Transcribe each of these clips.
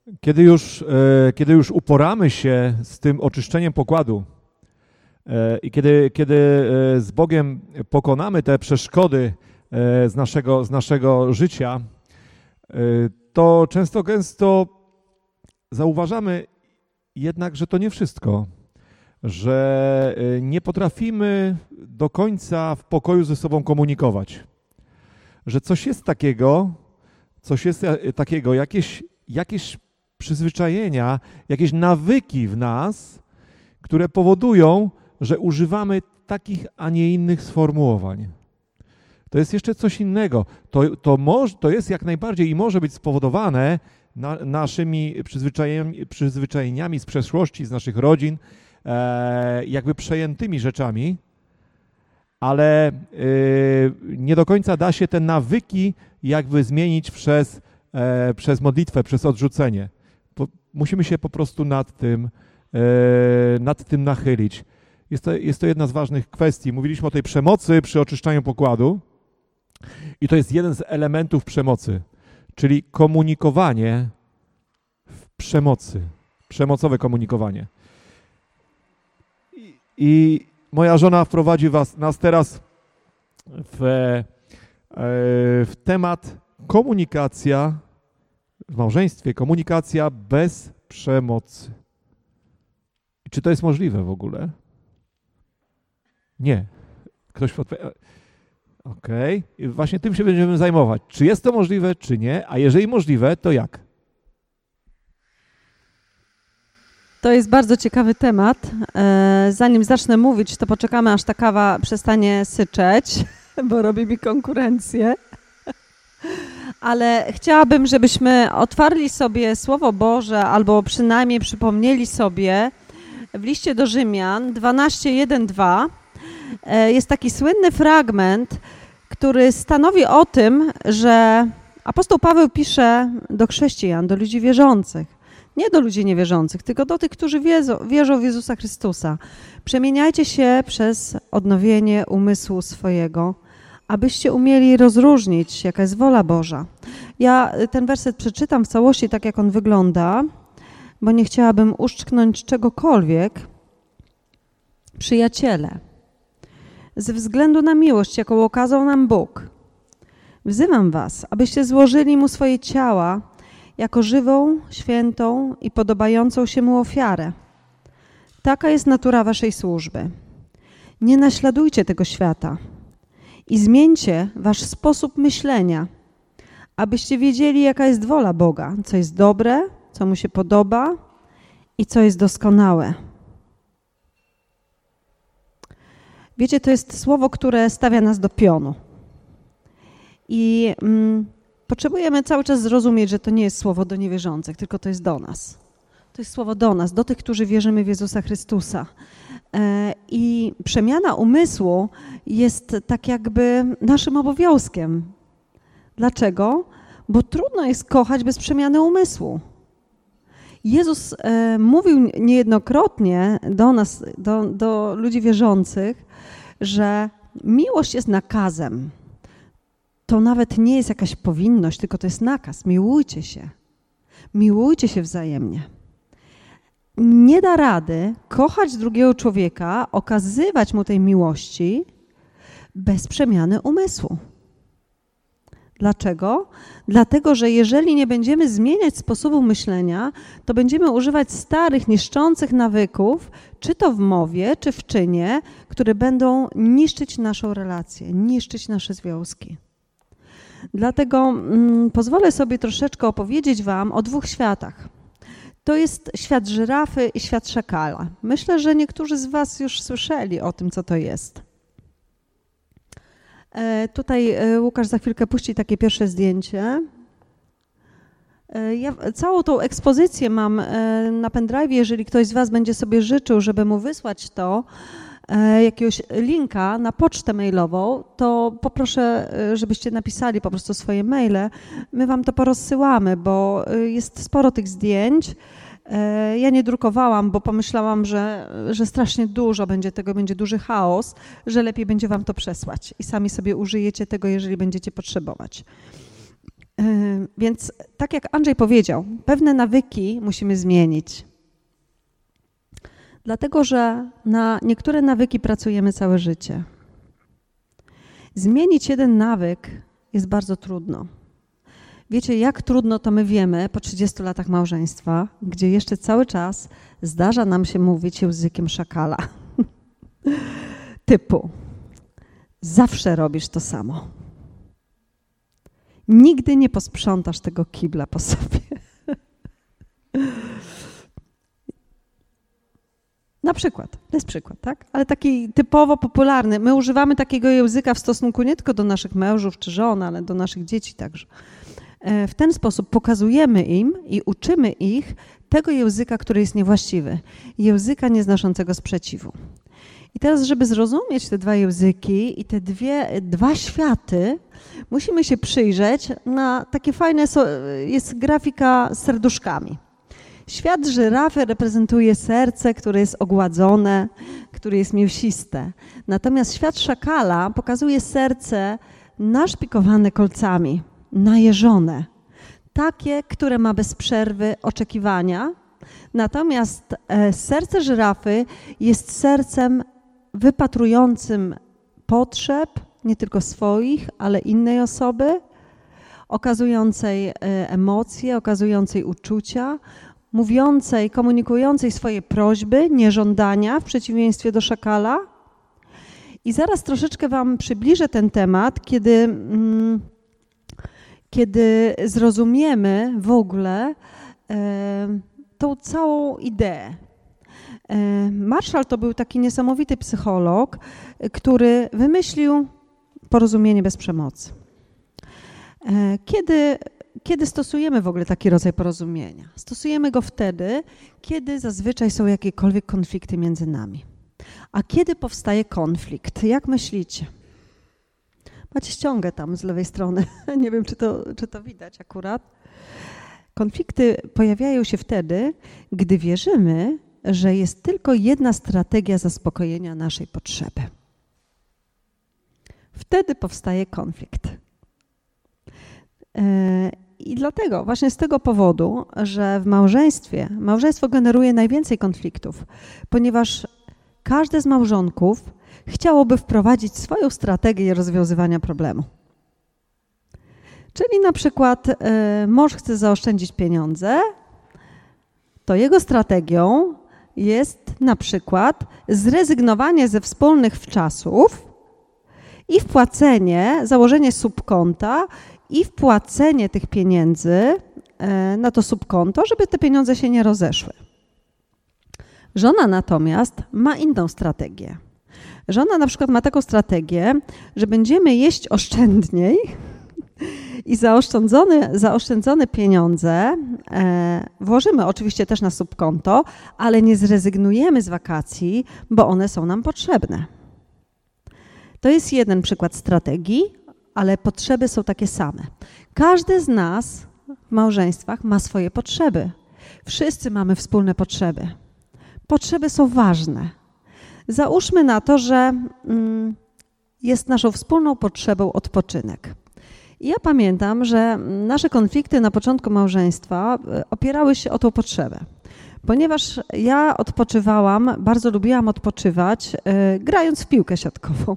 Kiedy już uporamy się z tym oczyszczeniem pokładu i kiedy z Bogiem pokonamy te przeszkody z naszego życia, to często gęsto zauważamy jednak, że to nie wszystko, że nie potrafimy do końca w pokoju ze sobą komunikować, że coś jest takiego, jakieś przyzwyczajenia, jakieś nawyki w nas, które powodują, że używamy takich, a nie innych sformułowań. To jest jeszcze coś innego. To jest jak najbardziej i może być spowodowane naszymi przyzwyczajeniami z przeszłości, z naszych rodzin, jakby przejętymi rzeczami, ale nie do końca da się te nawyki jakby zmienić przez modlitwę, przez odrzucenie. Musimy się po prostu nad tym nachylić. Jest to jedna z ważnych kwestii. Mówiliśmy o tej przemocy przy oczyszczaniu pokładu i to jest jeden z elementów przemocy, czyli komunikowanie w przemocy, przemocowe komunikowanie. I moja żona wprowadzi nas teraz w temat komunikacja w małżeństwie, komunikacja bez przemocy. Czy to jest możliwe w ogóle? Nie. Ktoś podpowie... Okej. I właśnie tym się będziemy zajmować. Czy jest to możliwe, czy nie? A jeżeli możliwe, to jak? To jest bardzo ciekawy temat. Zanim zacznę mówić, to poczekamy, aż ta kawa przestanie syczeć, bo robi mi konkurencję. Ale chciałabym, żebyśmy otwarli sobie Słowo Boże, albo przynajmniej przypomnieli sobie w liście do Rzymian 12:1-2 jest taki słynny fragment, który stanowi o tym, że apostoł Paweł pisze do chrześcijan, do ludzi wierzących, nie do ludzi niewierzących, tylko do tych, którzy wierzą w Jezusa Chrystusa. Przemieniajcie się przez odnowienie umysłu swojego, abyście umieli rozróżnić, jaka jest wola Boża. Ja ten werset przeczytam w całości, tak jak on wygląda, bo nie chciałabym uszczknąć czegokolwiek. Przyjaciele, ze względu na miłość, jaką okazał nam Bóg, wzywam was, abyście złożyli Mu swoje ciała jako żywą, świętą i podobającą się Mu ofiarę. Taka jest natura waszej służby. Nie naśladujcie tego świata i zmieńcie wasz sposób myślenia, abyście wiedzieli, jaka jest wola Boga, co jest dobre, co Mu się podoba i co jest doskonałe. Wiecie, to jest słowo, które stawia nas do pionu. I potrzebujemy cały czas zrozumieć, że to nie jest słowo do niewierzących, tylko to jest do nas. To jest słowo do nas, do tych, którzy wierzymy w Jezusa Chrystusa. I przemiana umysłu jest tak jakby naszym obowiązkiem. Dlaczego? Bo trudno jest kochać bez przemiany umysłu. Jezus mówił niejednokrotnie do nas, do ludzi wierzących, że miłość jest nakazem. To nawet nie jest jakaś powinność, tylko to jest nakaz. Miłujcie się. Miłujcie się wzajemnie. Nie da rady kochać drugiego człowieka, okazywać mu tej miłości bez przemiany umysłu. Dlaczego? Dlatego, że jeżeli nie będziemy zmieniać sposobu myślenia, to będziemy używać starych, niszczących nawyków, czy to w mowie, czy w czynie, które będą niszczyć naszą relację, niszczyć nasze związki. Dlatego pozwolę sobie troszeczkę opowiedzieć wam o dwóch światach. To jest świat żyrafy i świat szakala. Myślę, że niektórzy z was już słyszeli o tym, co to jest. Tutaj Łukasz za chwilkę puści takie pierwsze zdjęcie. Ja całą tą ekspozycję mam na pendrive. Jeżeli ktoś z was będzie sobie życzył, żeby mu wysłać to, jakiegoś linka na pocztę mailową, to poproszę, żebyście napisali po prostu swoje maile. My wam to porozsyłamy, bo jest sporo tych zdjęć. Ja nie drukowałam, bo pomyślałam, że strasznie dużo będzie tego, będzie duży chaos, że lepiej będzie wam to przesłać i sami sobie użyjecie tego, jeżeli będziecie potrzebować. Więc tak jak Andrzej powiedział, pewne nawyki musimy zmienić. Dlatego, że na niektóre nawyki pracujemy całe życie. Zmienić jeden nawyk jest bardzo trudno. Wiecie, jak trudno to my wiemy po 30 latach małżeństwa, gdzie jeszcze cały czas zdarza nam się mówić językiem szakala. Typu, zawsze robisz to samo. Nigdy nie posprzątasz tego kibla po sobie. Na przykład, to jest przykład, tak? Ale taki typowo popularny. My używamy takiego języka w stosunku nie tylko do naszych mężów czy żon, ale do naszych dzieci także. W ten sposób pokazujemy im i uczymy ich tego języka, który jest niewłaściwy. Języka nieznoszącego sprzeciwu. I teraz, żeby zrozumieć te dwa języki i te dwa światy, musimy się przyjrzeć na takie fajne, jest grafika z serduszkami. Świat żyrafy reprezentuje serce, które jest ogładzone, które jest mięsiste. Natomiast świat szakala pokazuje serce naszpikowane kolcami, najeżone. Takie, które ma bez przerwy oczekiwania. Natomiast serce żyrafy jest sercem wypatrującym potrzeb, nie tylko swoich, ale innej osoby, okazującej emocje, okazującej uczucia, mówiącej, komunikującej swoje prośby, nie żądania, w przeciwieństwie do szakala. I zaraz troszeczkę wam przybliżę ten temat, kiedy zrozumiemy w ogóle tą całą ideę. Marshall to był taki niesamowity psycholog, który wymyślił porozumienie bez przemocy. Kiedy stosujemy w ogóle taki rodzaj porozumienia? Stosujemy go wtedy, kiedy zazwyczaj są jakiekolwiek konflikty między nami. A kiedy powstaje konflikt? Jak myślicie? Macie ściągę tam z lewej strony. Nie wiem, czy to widać akurat. Konflikty pojawiają się wtedy, gdy wierzymy, że jest tylko jedna strategia zaspokojenia naszej potrzeby. Wtedy powstaje konflikt. I dlatego, właśnie z tego powodu, że w małżeństwo generuje najwięcej konfliktów, ponieważ każde z małżonków chciałoby wprowadzić swoją strategię rozwiązywania problemu. Czyli na przykład mąż chce zaoszczędzić pieniądze, to jego strategią jest na przykład zrezygnowanie ze wspólnych wczasów i założenie subkonta i wpłacenie tych pieniędzy na to subkonto, żeby te pieniądze się nie rozeszły. Żona natomiast ma inną strategię. Żona na przykład ma taką strategię, że będziemy jeść oszczędniej i zaoszczędzone pieniądze włożymy oczywiście też na subkonto, ale nie zrezygnujemy z wakacji, bo one są nam potrzebne. To jest jeden przykład strategii, ale potrzeby są takie same. Każdy z nas w małżeństwach ma swoje potrzeby. Wszyscy mamy wspólne potrzeby. Potrzeby są ważne. Załóżmy na to, że jest naszą wspólną potrzebą odpoczynek. I ja pamiętam, że nasze konflikty na początku małżeństwa opierały się o tą potrzebę. Ponieważ ja bardzo lubiłam odpoczywać, grając w piłkę siatkową.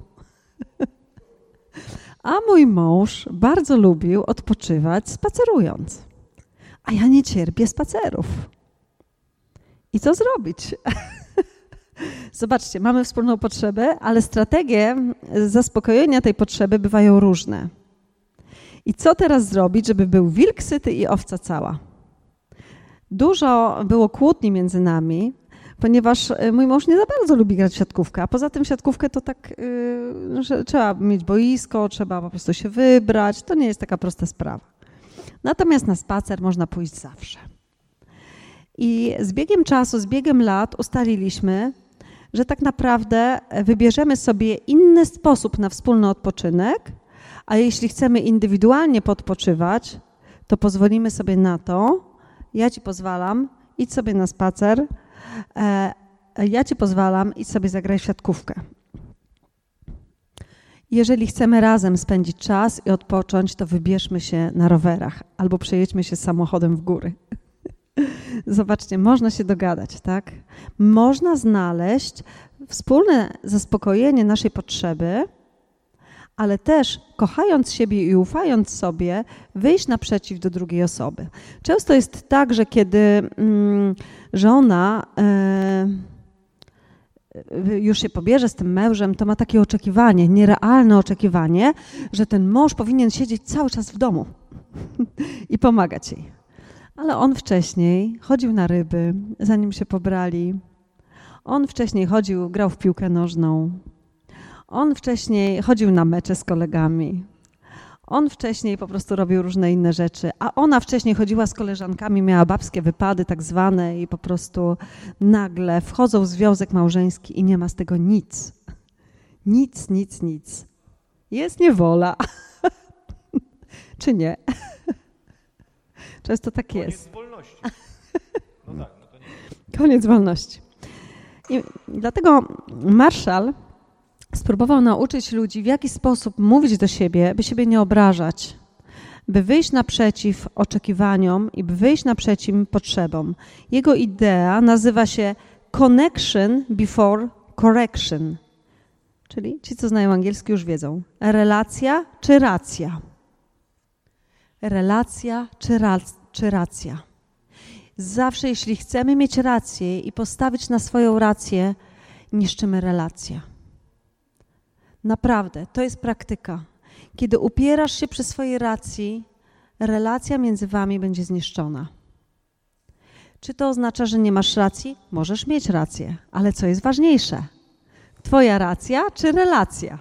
A mój mąż bardzo lubił odpoczywać spacerując. A ja nie cierpię spacerów. I co zrobić? Zobaczcie, mamy wspólną potrzebę, ale strategie zaspokojenia tej potrzeby bywają różne. I co teraz zrobić, żeby był wilk syty i owca cała? Dużo było kłótni między nami, ponieważ mój mąż nie za bardzo lubi grać w siatkówkę, a poza tym siatkówkę to tak, że trzeba mieć boisko, trzeba po prostu się wybrać, to nie jest taka prosta sprawa. Natomiast na spacer można pójść zawsze. I z biegiem czasu, z biegiem lat ustaliliśmy, że tak naprawdę wybierzemy sobie inny sposób na wspólny odpoczynek, a jeśli chcemy indywidualnie podpoczywać, to pozwolimy sobie na to, ja ci pozwalam, idź sobie na spacer, ja ci pozwalam, idź sobie zagraj w siatkówkę. Jeżeli chcemy razem spędzić czas i odpocząć, to wybierzmy się na rowerach albo przejedźmy się samochodem w góry. Zobaczcie, można się dogadać, tak? Można znaleźć wspólne zaspokojenie naszej potrzeby, ale też kochając siebie i ufając sobie, wyjść naprzeciw do drugiej osoby. Często jest tak, że kiedy żona już się pobierze z tym mężem, to ma takie oczekiwanie, nierealne oczekiwanie, że ten mąż powinien siedzieć cały czas w domu i pomagać jej. Ale on wcześniej chodził na ryby, zanim się pobrali. On wcześniej grał w piłkę nożną. On wcześniej chodził na mecze z kolegami. On wcześniej po prostu robił różne inne rzeczy, a ona wcześniej chodziła z koleżankami, miała babskie wypady tak zwane i po prostu nagle wchodzą w związek małżeński i nie ma z tego nic. Nic. Jest niewola. Czy nie? Często tak jest. Koniec wolności. No tak, no to nie. Koniec wolności. I dlatego Marshall spróbował nauczyć ludzi, w jaki sposób mówić do siebie, by siebie nie obrażać, by wyjść naprzeciw oczekiwaniom i by wyjść naprzeciw potrzebom. Jego idea nazywa się connection before correction, czyli ci, co znają angielski, już wiedzą. Relacja czy racja? Relacja czy racja? Zawsze, jeśli chcemy mieć rację i postawić na swoją rację, niszczymy relację. Naprawdę, to jest praktyka. Kiedy upierasz się przy swojej racji, relacja między wami będzie zniszczona. Czy to oznacza, że nie masz racji? Możesz mieć rację, ale co jest ważniejsze? Twoja racja czy relacja?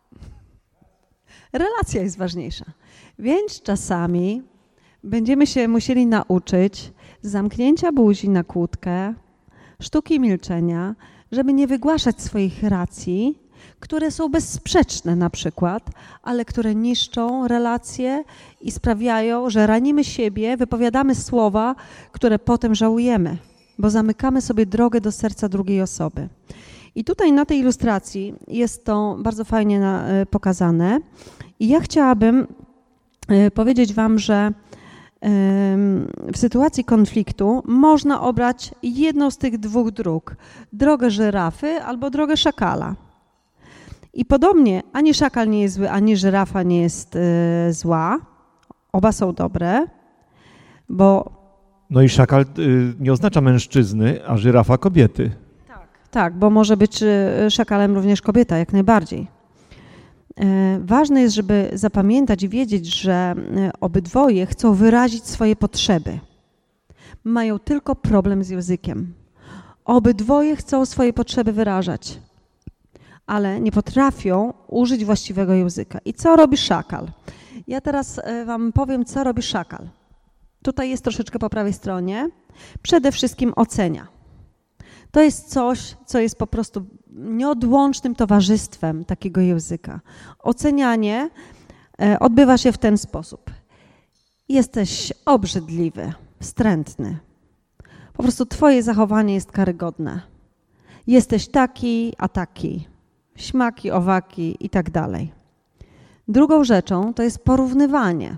Relacja jest ważniejsza. Więc czasami będziemy się musieli nauczyć zamknięcia buzi na kłódkę, sztuki milczenia, żeby nie wygłaszać swoich racji, które są bezsprzeczne na przykład, ale które niszczą relacje i sprawiają, że ranimy siebie, wypowiadamy słowa, które potem żałujemy, bo zamykamy sobie drogę do serca drugiej osoby. I tutaj na tej ilustracji jest to bardzo fajnie pokazane. I ja chciałabym powiedzieć wam, że w sytuacji konfliktu można obrać jedną z tych dwóch dróg. Drogę żyrafy albo drogę szakala. I podobnie ani szakal nie jest zły, ani żyrafa nie jest zła. Oba są dobre, bo... No i szakal nie oznacza mężczyzny, a żyrafa kobiety. Tak, bo może być szakalem również kobieta, jak najbardziej. Ważne jest, żeby zapamiętać i wiedzieć, że obydwoje chcą wyrazić swoje potrzeby. Mają tylko problem z językiem. Obydwoje chcą swoje potrzeby wyrażać, ale nie potrafią użyć właściwego języka. I co robi szakal? Ja teraz wam powiem, co robi szakal. Tutaj jest troszeczkę po prawej stronie. Przede wszystkim ocenia. To jest coś, co jest po prostu nieodłącznym towarzystwem takiego języka. Ocenianie odbywa się w ten sposób. Jesteś obrzydliwy, wstrętny. Po prostu twoje zachowanie jest karygodne. Jesteś taki, a taki. Śmaki, owaki i tak dalej. Drugą rzeczą to jest porównywanie.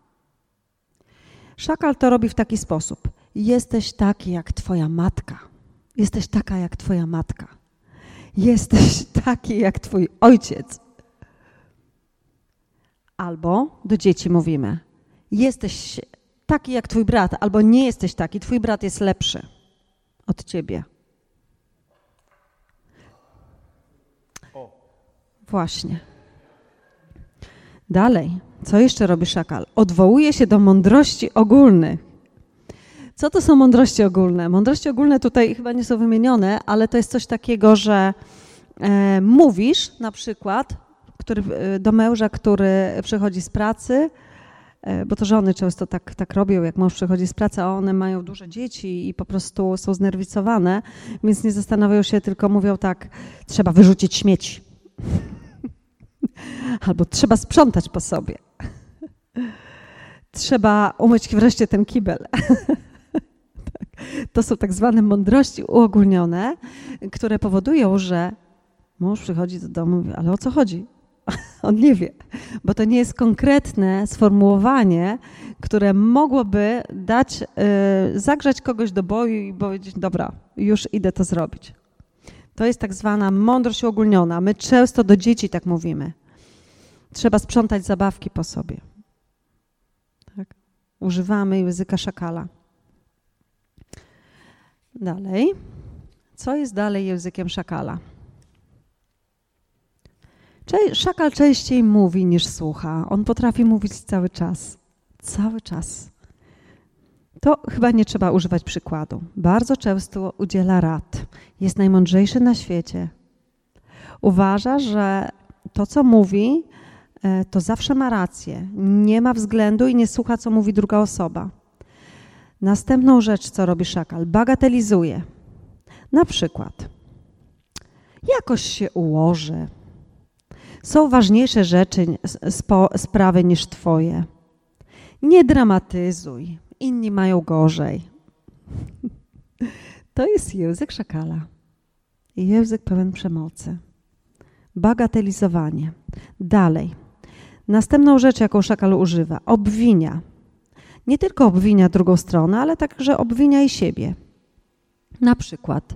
Szakal to robi w taki sposób. Jesteś taki jak twoja matka. Jesteś taka jak twoja matka. Jesteś taki jak twój ojciec. Albo do dzieci mówimy. Jesteś taki jak twój brat, albo nie jesteś taki. Twój brat jest lepszy od ciebie. Właśnie. Dalej. Co jeszcze robi szakal? Odwołuje się do mądrości ogólnych. Co to są mądrości ogólne? Mądrości ogólne tutaj chyba nie są wymienione, ale to jest coś takiego, że mówisz na przykład do męża, który przychodzi z pracy, bo to żony często tak robią, jak mąż przychodzi z pracy, a one mają duże dzieci i po prostu są znerwicowane, więc nie zastanawiają się, tylko mówią tak, trzeba wyrzucić śmieci. Albo trzeba sprzątać po sobie. Trzeba umyć wreszcie ten kibel. To są tak zwane mądrości uogólnione, które powodują, że mąż przychodzi do domu i mówi, ale o co chodzi? On nie wie, bo to nie jest konkretne sformułowanie, które mogłoby dać, zagrzać kogoś do boju i powiedzieć, dobra, już idę to zrobić. To jest tak zwana mądrość uogólniona. My często do dzieci tak mówimy. Trzeba sprzątać zabawki po sobie. Tak? Używamy języka szakala. Dalej. Co jest dalej językiem szakala? Szakal częściej mówi niż słucha. On potrafi mówić cały czas. Cały czas. To chyba nie trzeba używać przykładu. Bardzo często udziela rad. Jest najmądrzejszy na świecie. Uważa, że to, co mówi, to zawsze ma rację. Nie ma względu i nie słucha, co mówi druga osoba. Następną rzecz, co robi szakal, bagatelizuje. Na przykład, jakoś się ułoży. Są ważniejsze rzeczy, sprawy niż twoje. Nie dramatyzuj. Inni mają gorzej. To jest język szakala. Język pełen przemocy. Bagatelizowanie. Dalej. Następną rzecz, jaką szakal używa, obwinia. Nie tylko obwinia drugą stronę, ale także obwinia i siebie. Na przykład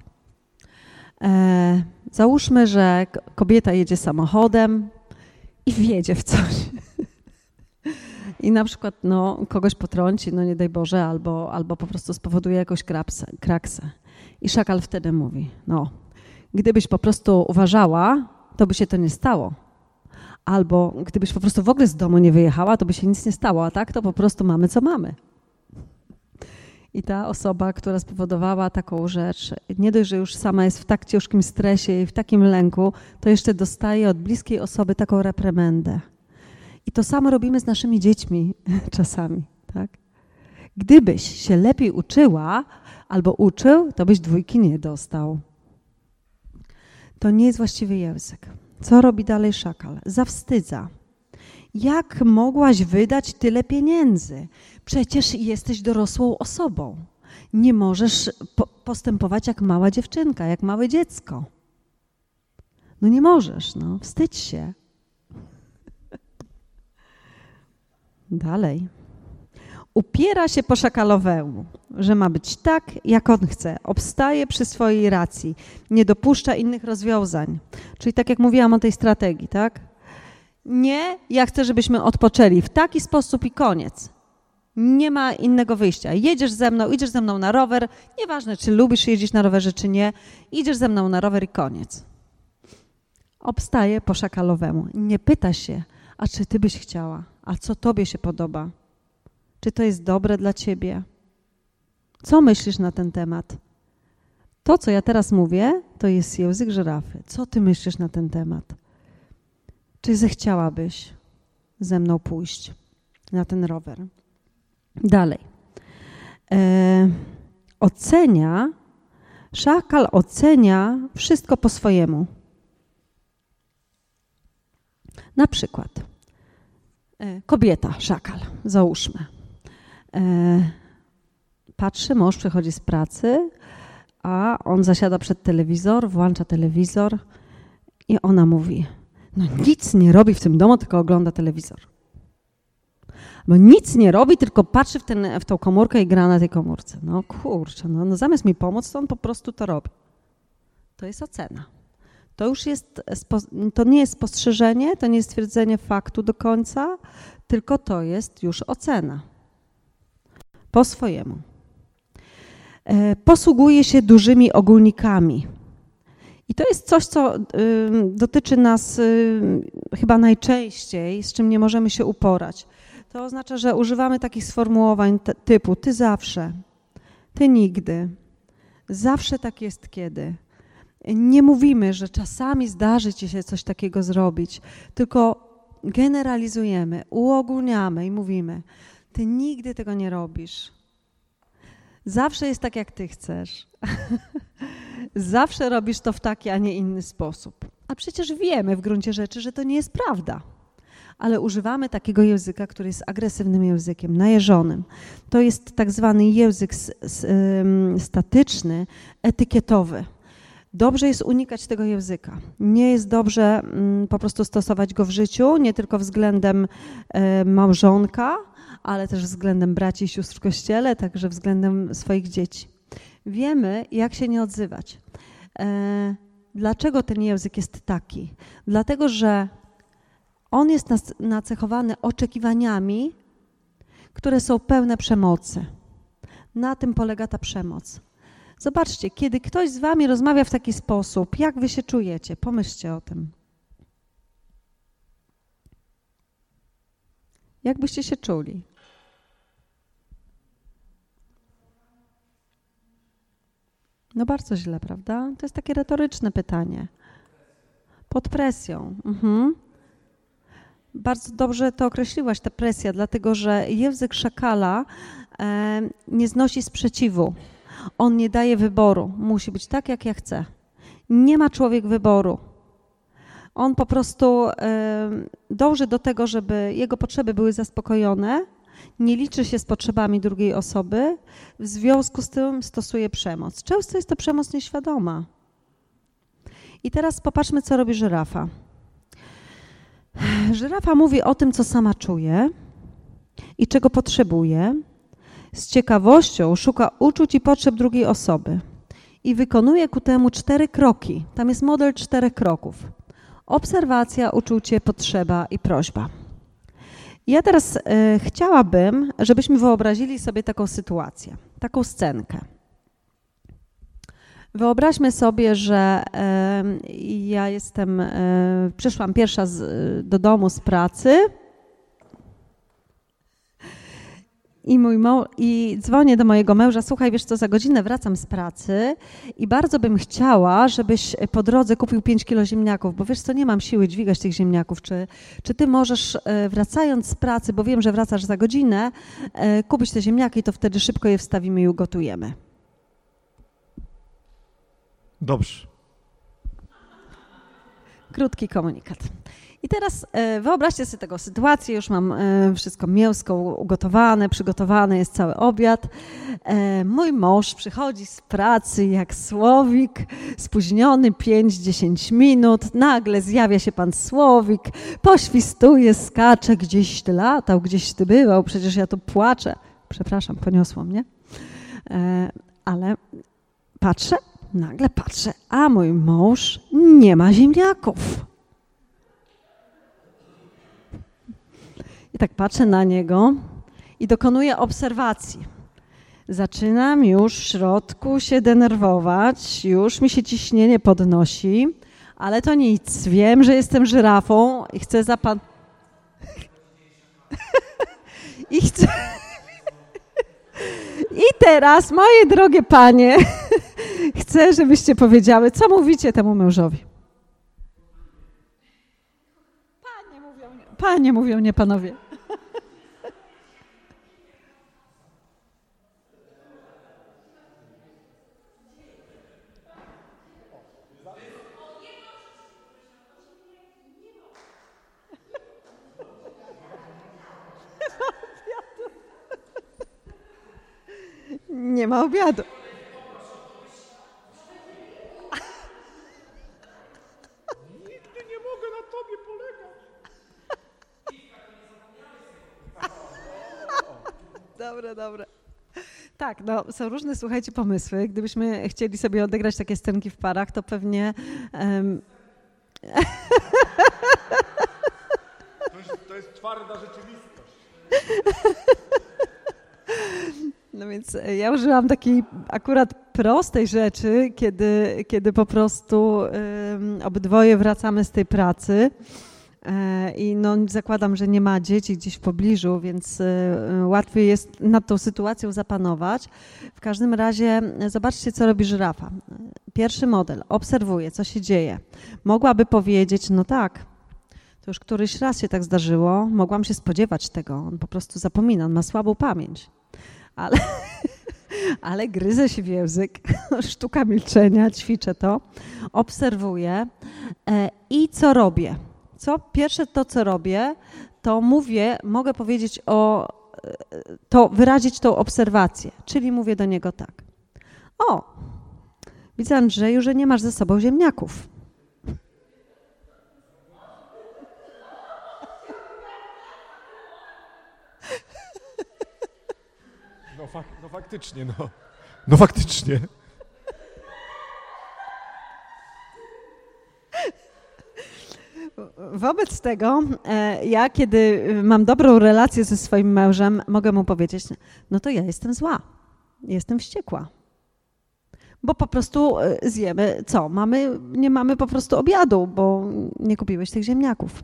załóżmy, że kobieta jedzie samochodem i wjedzie w coś. I na przykład kogoś potrąci, nie daj Boże, albo po prostu spowoduje jakąś kraksę. I szakal wtedy mówi, gdybyś po prostu uważała, to by się to nie stało. Albo gdybyś po prostu w ogóle z domu nie wyjechała, to by się nic nie stało, a tak to po prostu mamy, co mamy. I ta osoba, która spowodowała taką rzecz, nie dość, że już sama jest w tak ciężkim stresie i w takim lęku, to jeszcze dostaje od bliskiej osoby taką reprymendę. I to samo robimy z naszymi dziećmi czasami, tak? Gdybyś się lepiej uczyła albo uczył, to byś 2 nie dostał. To nie jest właściwy język. Co robi dalej szakal? Zawstydza. Jak mogłaś wydać tyle pieniędzy? Przecież jesteś dorosłą osobą. Nie możesz postępować jak mała dziewczynka, jak małe dziecko. Nie możesz, wstydź się. Dalej. Upiera się po szakalowemu, że ma być tak, jak on chce. Obstaje przy swojej racji. Nie dopuszcza innych rozwiązań. Czyli tak jak mówiłam o tej strategii, tak? Nie, ja chcę, żebyśmy odpoczęli w taki sposób i koniec. Nie ma innego wyjścia. Idziesz ze mną na rower, nieważne, czy lubisz jeździć na rowerze, czy nie, idziesz ze mną na rower i koniec. Obstaje po szakalowemu. Nie pyta się, a czy ty byś chciała, a co tobie się podoba? Czy to jest dobre dla ciebie? Co myślisz na ten temat? To, co ja teraz mówię, to jest język żyrafy. Co ty myślisz na ten temat? Czy zechciałabyś ze mną pójść na ten rower? Dalej. Szakal ocenia wszystko po swojemu. Na przykład kobieta, szakal, załóżmy. Patrzy, mąż przychodzi z pracy, a on zasiada przed telewizor, włącza telewizor i ona mówi, nic nie robi w tym domu, tylko ogląda telewizor. Bo nic nie robi, tylko patrzy w tą komórkę i gra na tej komórce. Kurczę, zamiast mi pomóc, to on po prostu to robi. To jest ocena. To nie jest spostrzeżenie, to nie jest stwierdzenie faktu do końca, tylko to jest już ocena. Po swojemu. Posługuje się dużymi ogólnikami. I to jest coś, co dotyczy nas chyba najczęściej, z czym nie możemy się uporać. To oznacza, że używamy takich sformułowań typu ty zawsze, ty nigdy, zawsze tak jest kiedy. Nie mówimy, że czasami zdarzy ci się coś takiego zrobić, tylko generalizujemy, uogólniamy i mówimy, ty nigdy tego nie robisz. Zawsze jest tak, jak ty chcesz. Zawsze robisz to w taki, a nie inny sposób. A przecież wiemy w gruncie rzeczy, że to nie jest prawda. Ale używamy takiego języka, który jest agresywnym językiem, najeżonym. To jest tak zwany język statyczny, etykietowy. Dobrze jest unikać tego języka. Nie jest dobrze po prostu stosować go w życiu, nie tylko względem małżonka, ale też względem braci i sióstr w Kościele, także względem swoich dzieci. Wiemy, jak się nie odzywać. Dlaczego ten język jest taki? Dlatego, że on jest nacechowany oczekiwaniami, które są pełne przemocy. Na tym polega ta przemoc. Zobaczcie, kiedy ktoś z wami rozmawia w taki sposób, jak wy się czujecie? Pomyślcie o tym. Jak byście się czuli? No bardzo źle, prawda? To jest takie retoryczne pytanie. Pod presją. Bardzo dobrze to określiłaś, ta presja, dlatego że język szakala nie znosi sprzeciwu. On nie daje wyboru. Musi być tak, jak ja chcę. Nie ma człowiek wyboru. On po prostu dąży do tego, żeby jego potrzeby były zaspokojone, nie liczy się z potrzebami drugiej osoby, w związku z tym stosuje przemoc. Często jest to przemoc nieświadoma. I teraz popatrzmy, co robi żyrafa. Żyrafa mówi o tym, co sama czuje i czego potrzebuje. Z ciekawością szuka uczuć i potrzeb drugiej osoby i wykonuje ku temu 4 kroki. Tam jest model 4 kroków. Obserwacja, uczucie, potrzeba i prośba. Ja teraz chciałabym, żebyśmy wyobrazili sobie taką sytuację, taką scenkę. Wyobraźmy sobie, że ja przyszłam pierwsza do domu z pracy i dzwonię do mojego męża, słuchaj, wiesz co, za godzinę wracam z pracy i bardzo bym chciała, żebyś po drodze kupił 5 kilo ziemniaków, bo wiesz co, nie mam siły dźwigać tych ziemniaków. Czy ty możesz, wracając z pracy, bo wiem, że wracasz za godzinę, kupić te ziemniaki, to wtedy szybko je wstawimy i ugotujemy. Dobrze. Krótki komunikat. I teraz wyobraźcie sobie taką sytuację, już mam wszystko mięsko ugotowane, przygotowane, jest cały obiad. Mój mąż przychodzi z pracy jak słowik, spóźniony 5-10 minut, nagle zjawia się pan słowik, poświstuje, skacze, gdzieś ty latał, gdzieś ty bywał, przecież ja tu płaczę. Przepraszam, poniosło mnie. Ale nagle patrzę, a mój mąż nie ma ziemniaków. I tak patrzę na niego i dokonuję obserwacji. Zaczynam już w środku się denerwować, już mi się ciśnienie podnosi, ale to nic. Wiem, że jestem żyrafą i chcę I teraz, moje drogie panie, chcę, żebyście powiedziały, co mówicie temu mężowi. Panie mówią, nie panowie. Nie ma obiadu. Nigdy nie mogę na tobie polegać. Dobre. Tak, no są różne, słuchajcie, pomysły. Gdybyśmy chcieli sobie odegrać takie scenki w parach, to pewnie... To jest twarda rzeczywistość. No więc ja użyłam takiej akurat prostej rzeczy, kiedy po prostu obydwoje wracamy z tej pracy i no zakładam, że nie ma dzieci gdzieś w pobliżu, więc łatwiej jest nad tą sytuacją zapanować. W każdym razie zobaczcie, co robi żyrafa. Pierwszy model, obserwuje, co się dzieje. Mogłaby powiedzieć, no tak, to już któryś raz się tak zdarzyło, mogłam się spodziewać tego, on po prostu zapomina, on ma słabą pamięć. Ale gryzę się w język, sztuka milczenia, ćwiczę to, obserwuję i co robię? Pierwsze to, co robię, to mogę powiedzieć wyrazić tą obserwację, czyli mówię do niego tak. O, Widzę, Andrzeju, że nie masz ze sobą ziemniaków. No faktycznie, no. No faktycznie. Wobec tego ja, kiedy mam dobrą relację ze swoim mężem, mogę mu powiedzieć, no to ja jestem zła, jestem wściekła. Bo po prostu zjemy, co? Nie mamy po prostu obiadu, bo nie kupiłeś tych ziemniaków.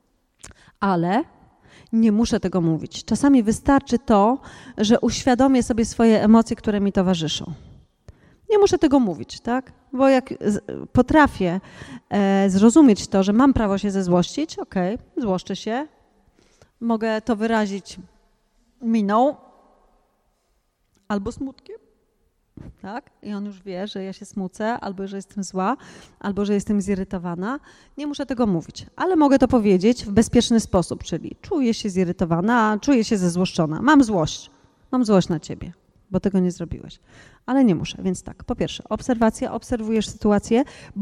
Ale nie muszę tego mówić. Czasami wystarczy to, że uświadomię sobie swoje emocje, które mi towarzyszą. Nie muszę tego mówić, tak? Bo jak potrafię zrozumieć to, że mam prawo się zezłościć, okej, złoszczę się, mogę to wyrazić miną albo smutkiem, tak? I on już wie, że ja się smucę, albo że jestem zła, albo że jestem zirytowana. Nie muszę tego mówić, ale mogę to powiedzieć w bezpieczny sposób, czyli czuję się zirytowana, czuję się zezłoszczona, mam złość na ciebie, bo tego nie zrobiłeś. Ale nie muszę, więc tak, po pierwsze, obserwacja, obserwujesz sytuację,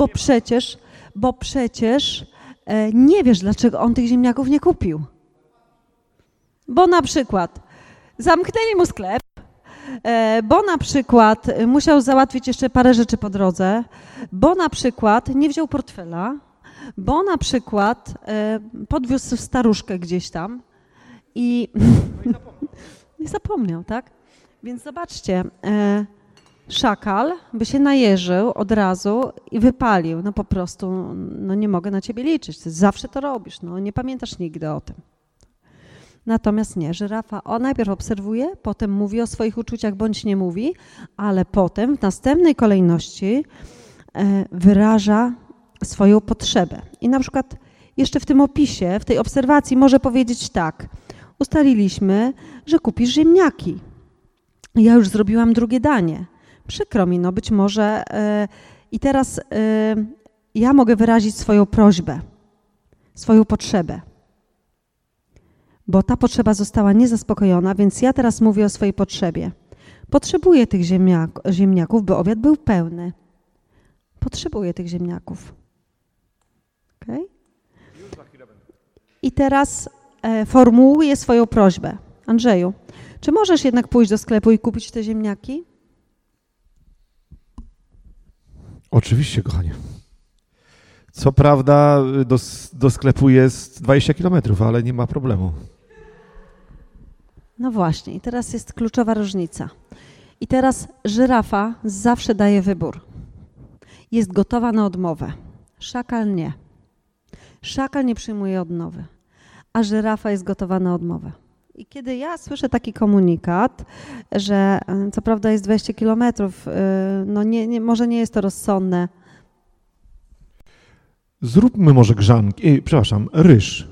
bo przecież nie wiesz, dlaczego on tych ziemniaków nie kupił. Bo na przykład zamknęli mu sklep, bo na przykład musiał załatwić jeszcze parę rzeczy po drodze, bo na przykład nie wziął portfela, bo na przykład podwiózł staruszkę gdzieś tam i zapomniał, tak? Więc zobaczcie, szakal by się najeżył od razu i wypalił. No po prostu, no nie mogę na ciebie liczyć. Ty zawsze to robisz, no nie pamiętasz nigdy o tym. Natomiast nie, żyrafa najpierw obserwuje, potem mówi o swoich uczuciach bądź nie mówi, ale potem w następnej kolejności wyraża swoją potrzebę. I na przykład jeszcze w tym opisie, w tej obserwacji może powiedzieć tak. Ustaliliśmy, że kupisz ziemniaki. Ja już zrobiłam drugie danie. Przykro mi, no być może i teraz ja mogę wyrazić swoją prośbę, swoją potrzebę, bo ta potrzeba została niezaspokojona, więc ja teraz mówię o swojej potrzebie. Potrzebuję tych ziemniaków, by obiad był pełny. Potrzebuję tych ziemniaków. Okay? I teraz formułuję swoją prośbę. Andrzeju, czy możesz jednak pójść do sklepu i kupić te ziemniaki? Oczywiście, kochanie. Co prawda do sklepu jest 20 kilometrów, ale nie ma problemu. No właśnie, i teraz jest kluczowa różnica. I teraz żyrafa zawsze daje wybór. Jest gotowa na odmowę. Szakal nie. Szakal nie przyjmuje odmowy, a żyrafa jest gotowa na odmowę. I kiedy ja słyszę taki komunikat, że co prawda jest 20 kilometrów, no może nie jest to rozsądne. Zróbmy może ryż.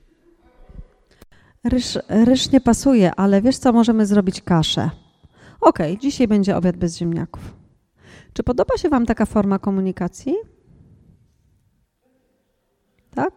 Ryż nie pasuje, ale wiesz co, możemy zrobić kaszę. Okej, dzisiaj będzie obiad bez ziemniaków. Czy podoba się wam taka forma komunikacji? Tak?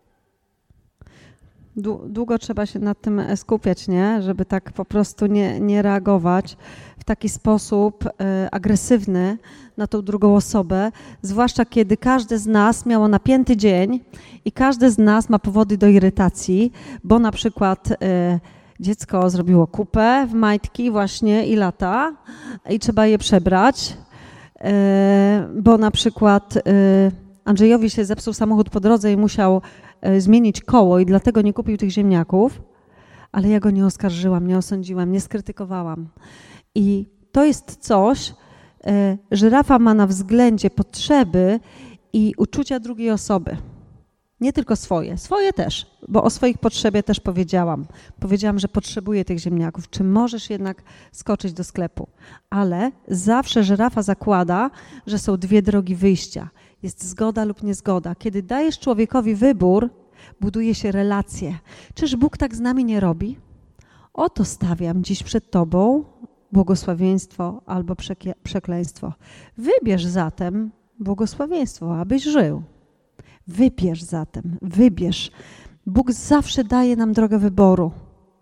Długo trzeba się nad tym skupiać, nie? Żeby tak po prostu nie reagować w taki sposób agresywny na tą drugą osobę, zwłaszcza kiedy każde z nas miało napięty dzień i każde z nas ma powody do irytacji, bo na przykład dziecko zrobiło kupę w majtki właśnie i lata i trzeba je przebrać, bo na przykład Andrzejowi się zepsuł samochód po drodze i musiał zmienić koło i dlatego nie kupił tych ziemniaków, ale ja go nie oskarżyłam, nie osądziłam, nie skrytykowałam. I to jest coś, żyrafa ma na względzie potrzeby i uczucia drugiej osoby. Nie tylko swoje też, bo o swoich potrzebie też powiedziałam. Powiedziałam, że potrzebuję tych ziemniaków. Czy możesz jednak skoczyć do sklepu? Ale zawsze żyrafa zakłada, że są dwie drogi wyjścia. Jest zgoda lub niezgoda. Kiedy dajesz człowiekowi wybór, buduje się relacje. Czyż Bóg tak z nami nie robi? Oto stawiam dziś przed Tobą błogosławieństwo albo przekleństwo. Wybierz zatem błogosławieństwo, abyś żył. Wybierz zatem, wybierz. Bóg zawsze daje nam drogę wyboru.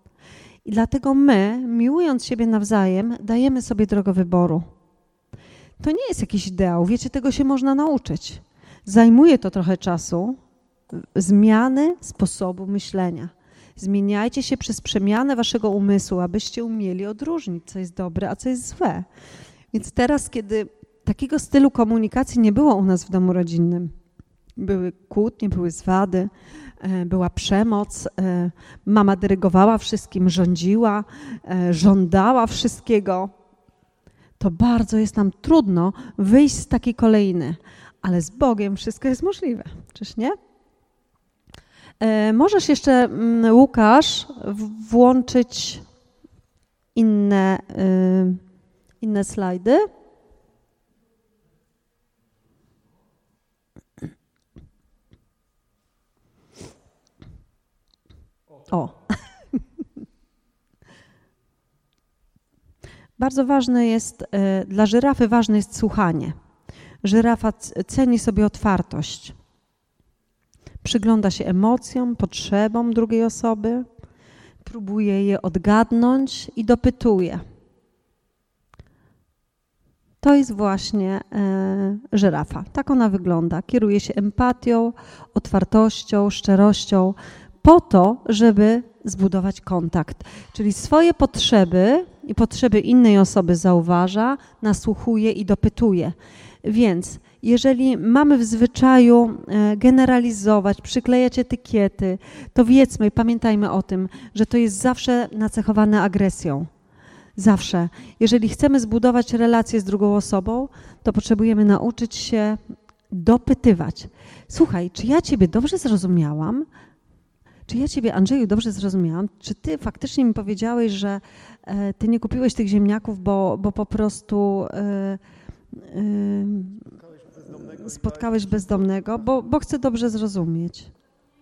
I dlatego my, miłując siebie nawzajem, dajemy sobie drogę wyboru. To nie jest jakiś ideał, wiecie, tego się można nauczyć. Zajmuje to trochę czasu, zmiany sposobu myślenia. Zmieniajcie się przez przemianę waszego umysłu, abyście umieli odróżnić, co jest dobre, a co jest złe. Więc teraz, kiedy takiego stylu komunikacji nie było u nas w domu rodzinnym, były kłótnie, były zwady, była przemoc, mama dyrygowała wszystkim, rządziła, żądała wszystkiego, to bardzo jest nam trudno wyjść z takiej kolejny. Ale z Bogiem wszystko jest możliwe, czyż nie? Możesz jeszcze, Łukasz, włączyć inne slajdy? O. Bardzo ważne jest, dla żyrafy ważne jest słuchanie. Żyrafa ceni sobie otwartość. Przygląda się emocjom, potrzebom drugiej osoby, próbuje je odgadnąć i dopytuje. To jest właśnie żyrafa. Tak ona wygląda. Kieruje się empatią, otwartością, szczerością po to, żeby zbudować kontakt. Czyli swoje potrzeby i potrzeby innej osoby zauważa, nasłuchuje i dopytuje. Więc jeżeli mamy w zwyczaju generalizować, przyklejać etykiety, to wiedzmy i pamiętajmy o tym, że to jest zawsze nacechowane agresją. Zawsze. Jeżeli chcemy zbudować relacje z drugą osobą, to potrzebujemy nauczyć się dopytywać. Słuchaj, czy ja ciebie dobrze zrozumiałam? Czy ja ciebie, Andrzeju, dobrze zrozumiałam? Czy ty faktycznie mi powiedziałeś, że ty nie kupiłeś tych ziemniaków, bo po prostu spotkałeś bezdomnego, bo chcę dobrze zrozumieć.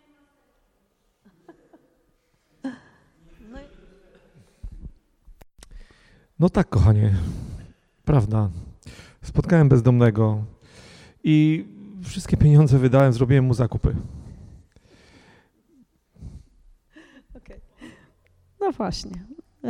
No tak, kochanie, prawda. Spotkałem bezdomnego i wszystkie pieniądze wydałem, zrobiłem mu zakupy. Okay. No właśnie.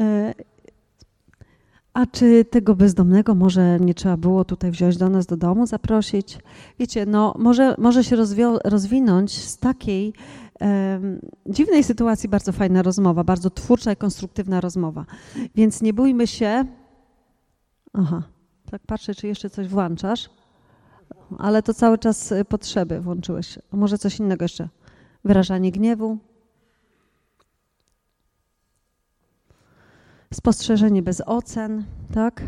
A czy tego bezdomnego może nie trzeba było tutaj wziąć do nas do domu, zaprosić? Wiecie, no może się rozwinąć z takiej dziwnej sytuacji bardzo fajna rozmowa, bardzo twórcza i konstruktywna rozmowa. Więc nie bójmy się. Aha, tak patrzę, czy jeszcze coś włączasz, ale to cały czas potrzeby włączyłeś. A może coś innego jeszcze? Wyrażanie gniewu. Spostrzeżenie bez ocen, tak?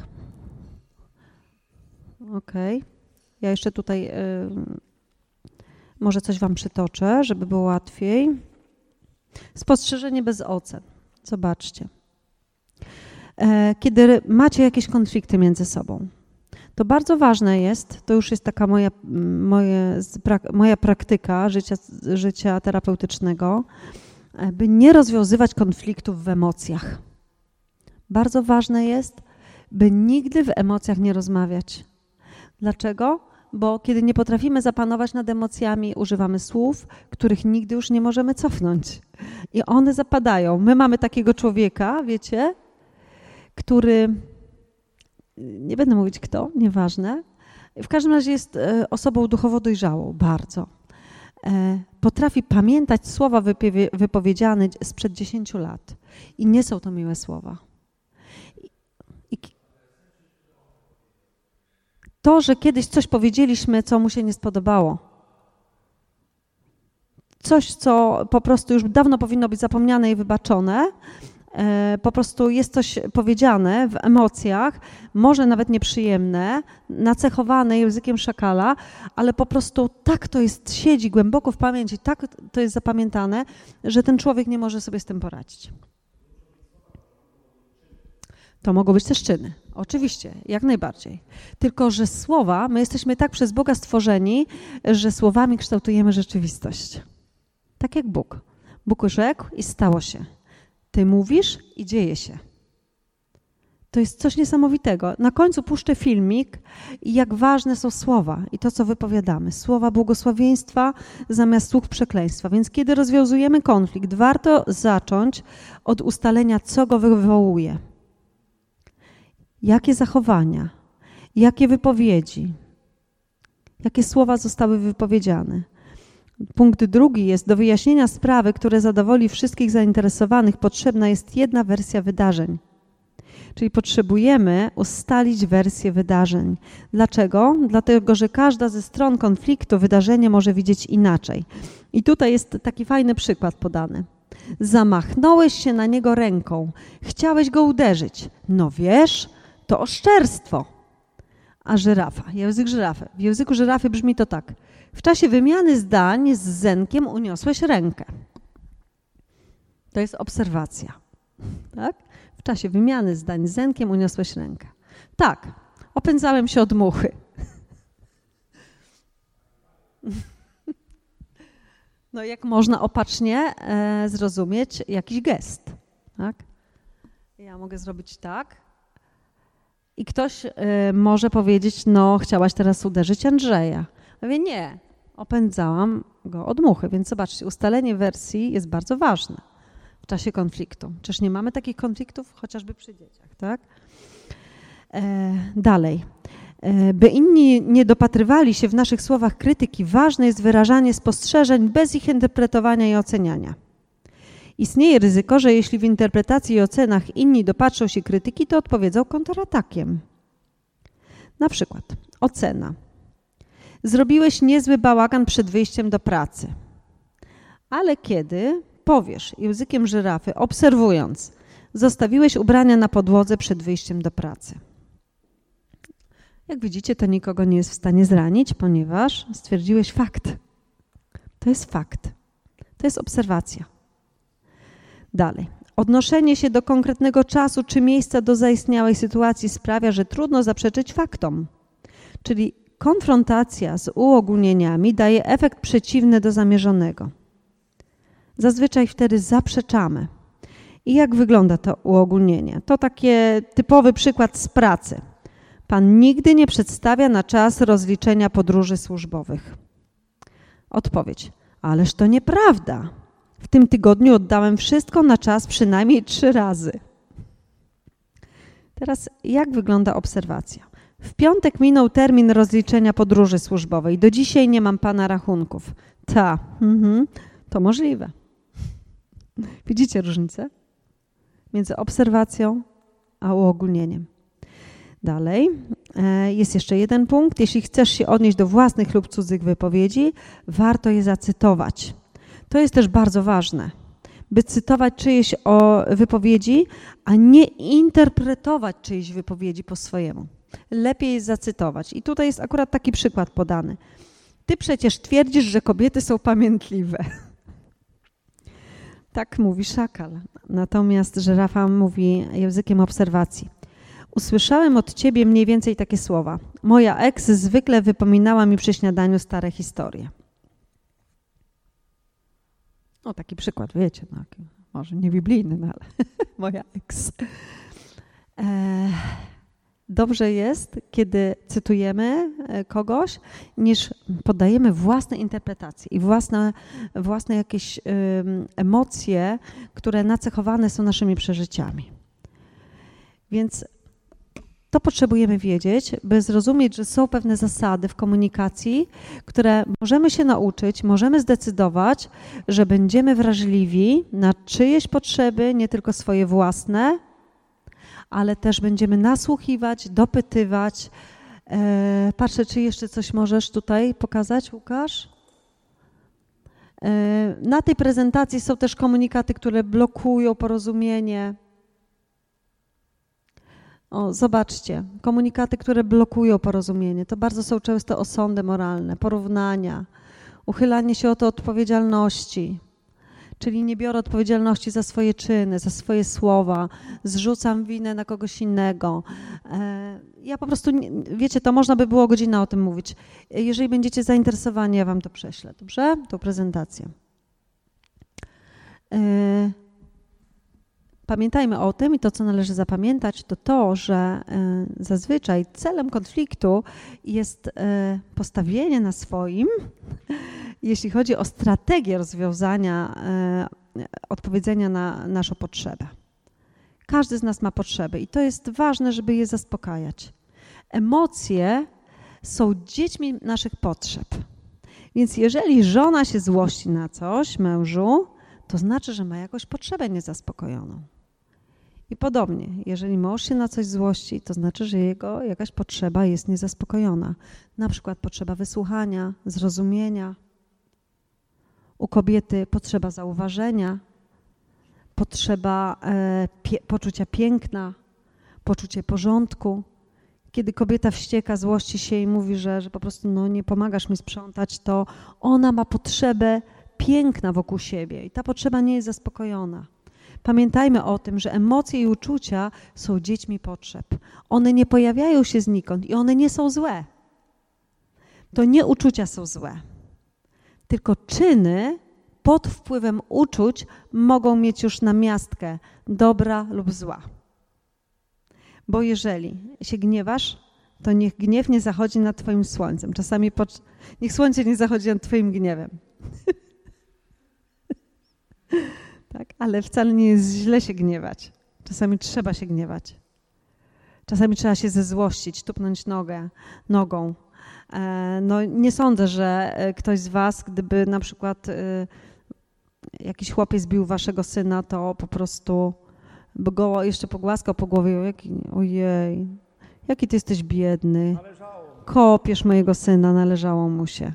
Okej. Ja jeszcze tutaj może coś wam przytoczę, żeby było łatwiej. Spostrzeżenie bez ocen. Zobaczcie. Kiedy macie jakieś konflikty między sobą, to bardzo ważne jest, to już jest taka moja praktyka życia terapeutycznego, by nie rozwiązywać konfliktów w emocjach. Bardzo ważne jest, by nigdy w emocjach nie rozmawiać. Dlaczego? Bo kiedy nie potrafimy zapanować nad emocjami, używamy słów, których nigdy już nie możemy cofnąć. I one zapadają. My mamy takiego człowieka, wiecie, który, nie będę mówić kto, nieważne, w każdym razie jest osobą duchowo dojrzałą, bardzo. Potrafi pamiętać słowa wypowiedziane sprzed 10 lat. I nie są to miłe słowa. To, że kiedyś coś powiedzieliśmy, co mu się nie spodobało. Coś, co po prostu już dawno powinno być zapomniane i wybaczone. Po prostu jest coś powiedziane w emocjach, może nawet nieprzyjemne, nacechowane językiem szakala, ale po prostu tak to jest, siedzi głęboko w pamięci, tak to jest zapamiętane, że ten człowiek nie może sobie z tym poradzić. To mogą być też czyny. Oczywiście, jak najbardziej. Tylko, że słowa, my jesteśmy tak przez Boga stworzeni, że słowami kształtujemy rzeczywistość. Tak jak Bóg. Bóg rzekł i stało się. Ty mówisz i dzieje się. To jest coś niesamowitego. Na końcu puszczę filmik, jak ważne są słowa i to, co wypowiadamy. Słowa błogosławieństwa zamiast słów przekleństwa. Więc kiedy rozwiązujemy konflikt, warto zacząć od ustalenia, co go wywołuje. Jakie zachowania, Jakie wypowiedzi? Jakie słowa zostały wypowiedziane? Punkt drugi jest: do wyjaśnienia sprawy, które zadowoli wszystkich zainteresowanych, potrzebna jest jedna wersja wydarzeń. Czyli potrzebujemy ustalić wersję wydarzeń. Dlaczego? Dlatego, że każda ze stron konfliktu wydarzenie może widzieć inaczej. I tutaj jest taki fajny przykład podany. Zamachnąłeś się na niego ręką, chciałeś go uderzyć. No wiesz, to oszczerstwo. A żyrafa, język żyrafy. W języku żyrafy brzmi to tak. W czasie wymiany zdań z Zenkiem uniosłeś rękę. To jest obserwacja. Tak? W czasie wymiany zdań z Zenkiem uniosłeś rękę. Tak, opędzałem się od muchy. No jak można opacznie zrozumieć jakiś gest. Tak? Ja mogę zrobić tak i ktoś może powiedzieć, no chciałaś teraz uderzyć Andrzeja. Ja mówię, nie, opędzałam go od muchy. Więc zobaczcie, ustalenie wersji jest bardzo ważne w czasie konfliktu. Czyż nie mamy takich konfliktów chociażby przy dzieciach, tak? Dalej. By inni nie dopatrywali się w naszych słowach krytyki, ważne jest wyrażanie spostrzeżeń bez ich interpretowania i oceniania. Istnieje ryzyko, że jeśli w interpretacji i ocenach inni dopatrzą się krytyki, to odpowiedzą kontratakiem. Na przykład ocena. Zrobiłeś niezły bałagan przed wyjściem do pracy. Ale kiedy powiesz językiem żyrafy, obserwując, zostawiłeś ubrania na podłodze przed wyjściem do pracy. Jak widzicie, to nikogo nie jest w stanie zranić, ponieważ stwierdziłeś fakt. To jest fakt. To jest obserwacja. Dalej. Odnoszenie się do konkretnego czasu czy miejsca do zaistniałej sytuacji sprawia, że trudno zaprzeczyć faktom. Czyli konfrontacja z uogólnieniami daje efekt przeciwny do zamierzonego. Zazwyczaj wtedy zaprzeczamy. I jak wygląda to uogólnienie? To taki typowy przykład z pracy. Pan nigdy nie przedstawia na czas rozliczenia podróży służbowych. Odpowiedź. Ależ to nieprawda. W tym tygodniu oddałem wszystko na czas przynajmniej 3 razy. Teraz jak wygląda obserwacja? W piątek minął termin rozliczenia podróży służbowej. Do dzisiaj nie mam pana rachunków. To możliwe. Widzicie różnicę między obserwacją a uogólnieniem? Dalej, jest jeszcze jeden punkt. Jeśli chcesz się odnieść do własnych lub cudzych wypowiedzi, warto je zacytować. To jest też bardzo ważne, by cytować czyjeś wypowiedzi, a nie interpretować czyjejś wypowiedzi po swojemu. Lepiej jest zacytować. I tutaj jest akurat taki przykład podany. Ty przecież twierdzisz, że kobiety są pamiętliwe. Tak mówi szakal. Natomiast żyrafa mówi językiem obserwacji. Usłyszałem od ciebie mniej więcej takie słowa. Moja ex zwykle wypominała mi przy śniadaniu stare historie. O, taki przykład, wiecie, no, może nie biblijny, no ale moja ex. Dobrze jest, kiedy cytujemy kogoś, niż podajemy własne interpretacje i własne jakieś emocje, które nacechowane są naszymi przeżyciami. Więc to potrzebujemy wiedzieć, by zrozumieć, że są pewne zasady w komunikacji, które możemy się nauczyć, możemy zdecydować, że będziemy wrażliwi na czyjeś potrzeby, nie tylko swoje własne, ale też będziemy nasłuchiwać, dopytywać. Patrzę, czy jeszcze coś możesz tutaj pokazać, Łukasz? Na tej prezentacji są też komunikaty, które blokują porozumienie. O, zobaczcie, komunikaty, które blokują porozumienie. To bardzo są często osądy moralne, porównania, uchylanie się od odpowiedzialności. Czyli nie biorę odpowiedzialności za swoje czyny, za swoje słowa, zrzucam winę na kogoś innego. Ja po prostu, wiecie, to można by było godzinę o tym mówić. Jeżeli będziecie zainteresowani, ja wam to prześlę, dobrze? Tą prezentację. Pamiętajmy o tym i to, co należy zapamiętać, to to, że zazwyczaj celem konfliktu jest postawienie na swoim, jeśli chodzi o strategię rozwiązania, odpowiedzenia na naszą potrzebę. Każdy z nas ma potrzeby i to jest ważne, żeby je zaspokajać. Emocje są dziećmi naszych potrzeb. Więc jeżeli żona się złości na coś, mężu, to znaczy, że ma jakąś potrzebę niezaspokojoną. I podobnie, jeżeli mąż się na coś złości, to znaczy, że jego jakaś potrzeba jest niezaspokojona. Na przykład potrzeba wysłuchania, zrozumienia. U kobiety potrzeba zauważenia, potrzeba poczucia piękna, poczucie porządku. Kiedy kobieta wścieka, złości się i mówi, że po prostu nie pomagasz mi sprzątać, to ona ma potrzebę piękna wokół siebie i ta potrzeba nie jest zaspokojona. Pamiętajmy o tym, że emocje i uczucia są dziećmi potrzeb. One nie pojawiają się znikąd i one nie są złe. To nie uczucia są złe, tylko czyny pod wpływem uczuć mogą mieć już namiastkę dobra lub zła. Bo jeżeli się gniewasz, to niech gniew nie zachodzi nad twoim słońcem. Czasami niech słońce nie zachodzi nad twoim gniewem. Tak? Ale wcale nie jest źle się gniewać. Czasami trzeba się gniewać. Czasami trzeba się zezłościć, tupnąć nogą. Nie sądzę, że ktoś z was, gdyby na przykład jakiś chłopiec bił waszego syna, to po prostu by go jeszcze pogłaskał po głowie. Ojej, jaki ty jesteś biedny. Kopiesz mojego syna, należało mu się.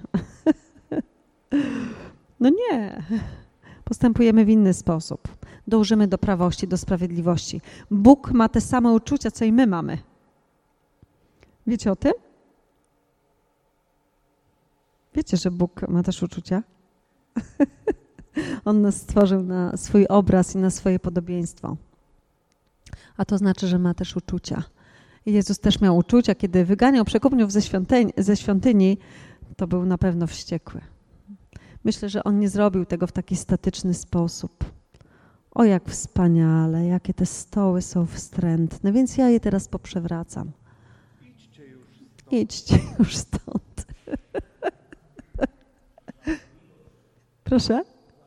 No nie. Postępujemy w inny sposób. Dążymy do prawości, do sprawiedliwości. Bóg ma te same uczucia, co i my mamy. Wiecie o tym? Wiecie, że Bóg ma też uczucia? On nas stworzył na swój obraz i na swoje podobieństwo. A to znaczy, że ma też uczucia. I Jezus też miał uczucia. Kiedy wyganiał przekupniów ze świątyni, to był na pewno wściekły. Myślę, że on nie zrobił tego w taki statyczny sposób. O, jak wspaniale, jakie te stoły są wstrętne, więc ja je teraz poprzewracam. Idźcie już stąd. Proszę?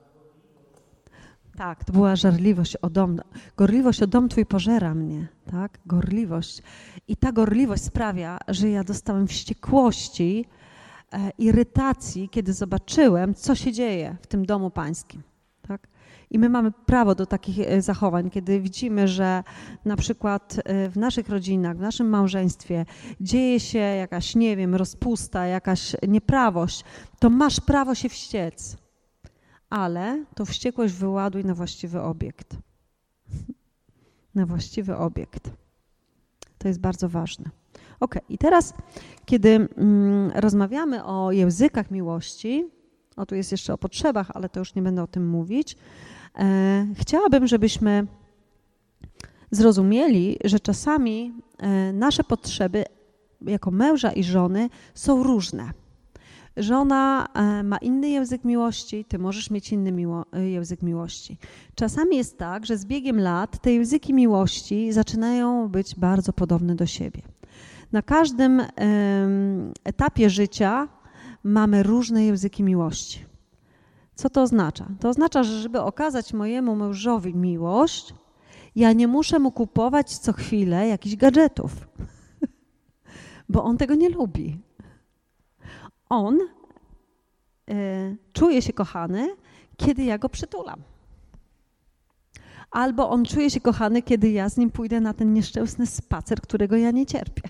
Tak, to była żarliwość o dom. Gorliwość o dom Twój pożera mnie, tak? Gorliwość. I ta gorliwość sprawia, że ja dostałem wściekłości, irytacji, kiedy zobaczyłem, co się dzieje w tym domu pańskim, tak? I my mamy prawo do takich zachowań, kiedy widzimy, że na przykład w naszych rodzinach, w naszym małżeństwie dzieje się jakaś, nie wiem, rozpusta, jakaś nieprawość, to masz prawo się wściec, ale tą wściekłość wyładuj na właściwy obiekt. Na właściwy obiekt. To jest bardzo ważne. Ok, i teraz, kiedy rozmawiamy o językach miłości, tu jest jeszcze o potrzebach, ale to już nie będę o tym mówić, chciałabym, żebyśmy zrozumieli, że czasami nasze potrzeby jako męża i żony są różne. Żona ma inny język miłości, ty możesz mieć inny język miłości. Czasami jest tak, że z biegiem lat te języki miłości zaczynają być bardzo podobne do siebie. Na każdym etapie życia mamy różne języki miłości. Co to oznacza? To oznacza, że żeby okazać mojemu mężowi miłość, ja nie muszę mu kupować co chwilę jakichś gadżetów, bo on tego nie lubi. On czuje się kochany, kiedy ja go przytulam. Albo on czuje się kochany, kiedy ja z nim pójdę na ten nieszczęsny spacer, którego ja nie cierpię.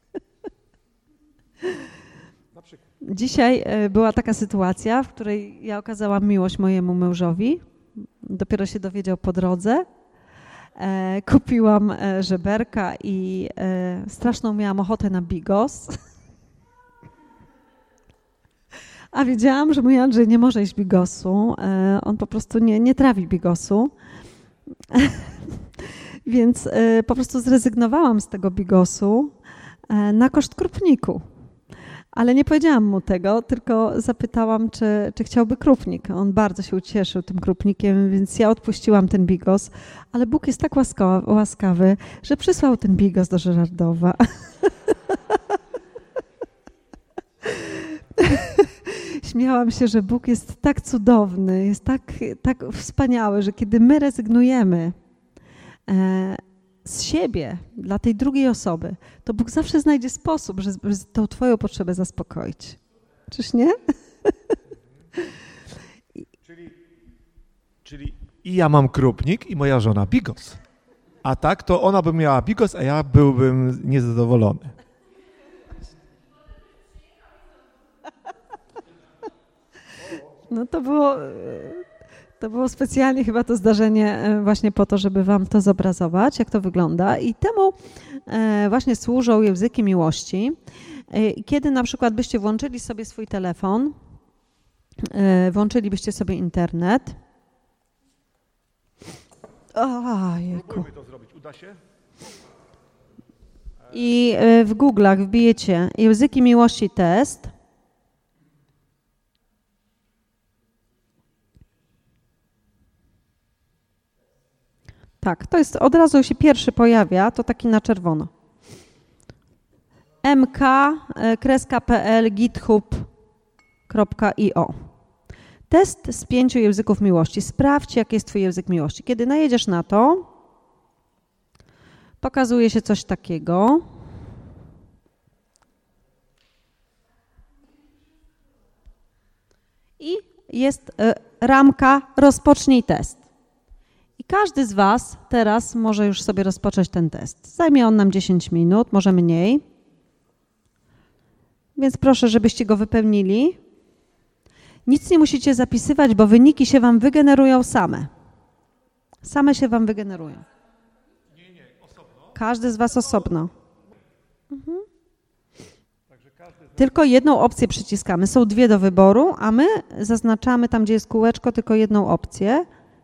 Dzisiaj była taka sytuacja, w której ja okazałam miłość mojemu mężowi. Dopiero się dowiedział po drodze. Kupiłam żeberka i straszną miałam ochotę na bigos. A wiedziałam, że mój Andrzej nie może jeść bigosu. On po prostu nie trawi bigosu. Więc po prostu zrezygnowałam z tego bigosu na koszt krupniku. Ale nie powiedziałam mu tego, tylko zapytałam, czy chciałby krupnik. On bardzo się ucieszył tym krupnikiem, więc ja odpuściłam ten bigos. Ale Bóg jest tak łaskawy, że przysłał ten bigos do Żerardowa. Śmiałam się, że Bóg jest tak cudowny, jest tak wspaniały, że kiedy my rezygnujemy z siebie dla tej drugiej osoby, to Bóg zawsze znajdzie sposób, żeby tą twoją potrzebę zaspokoić. Czyż nie? Czyli i ja mam krupnik i moja żona bigos. A tak, to ona by miała bigos, a ja byłbym niezadowolony. No to było specjalnie chyba to zdarzenie właśnie po to, żeby wam to zobrazować, jak to wygląda. I temu właśnie służą języki miłości. Kiedy na przykład byście włączyli sobie swój telefon, włączylibyście sobie internet. Ojejku. Spróbujmy to zrobić. Uda się? I w Google'ach wbijecie języki miłości test. Tak, to jest, od razu się pierwszy pojawia, to taki na czerwono. mk.pl github.io. Test z 5 języków miłości. Sprawdź, jaki jest twój język miłości. Kiedy najedziesz na to, pokazuje się coś takiego. I jest ramka rozpocznij test. I każdy z was teraz może już sobie rozpocząć ten test. Zajmie on nam 10 minut, może mniej. Więc proszę, żebyście go wypełnili. Nic nie musicie zapisywać, bo wyniki się wam wygenerują same. Same się wam wygenerują. Każdy z was osobno. Tylko jedną opcję przyciskamy. Są dwie do wyboru, a my zaznaczamy tam, gdzie jest kółeczko, tylko jedną opcję.